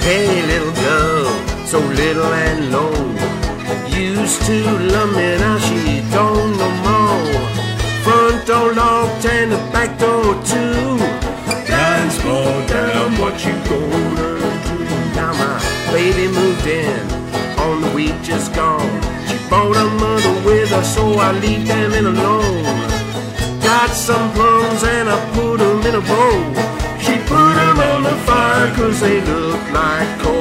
Hey little girl, so little and low, used to love me, now she don't no more. Front door locked and the back door too. Dance more down, what you gonna do? Now my baby moved in on the week just gone. She brought her mother with her, so I leave them in alone. Got some plums and I put them in a bowl. She put them on the fire 'cause they look like coal.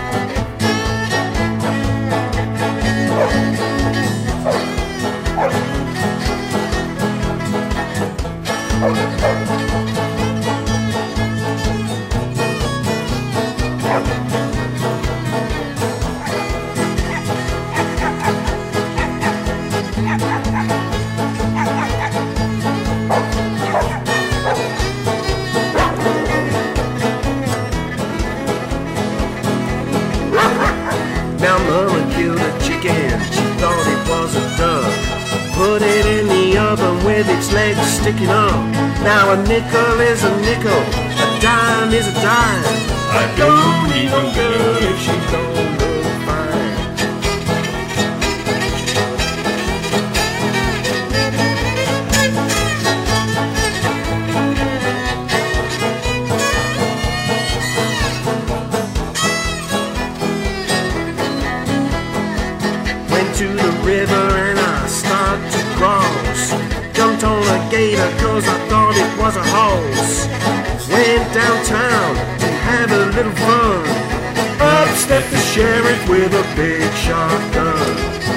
Now mama killed a chicken, she thought it was a duck. Put it in the oven with its legs sticking up. Now a nickel is a nickel, a dime is a dime. I don't need no girl if she don't look fine. To the river and I start to cross. Jumped on a gator 'cause I thought it was a horse. Went downtown to have a little fun. Up stepped the sheriff with a big shotgun.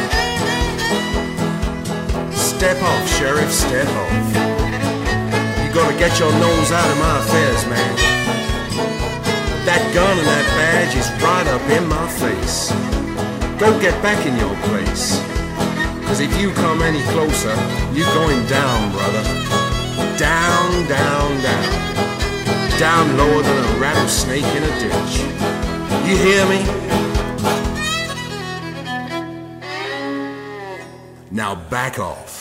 Step off, sheriff, step off. You gotta get your nose out of my affairs, man. That gun and that badge is right up in my face. Go get back in your place, 'cause if you come any closer, you're going down, brother. Down, down, down. Down lower than a rattlesnake in a ditch. You hear me? Now back off.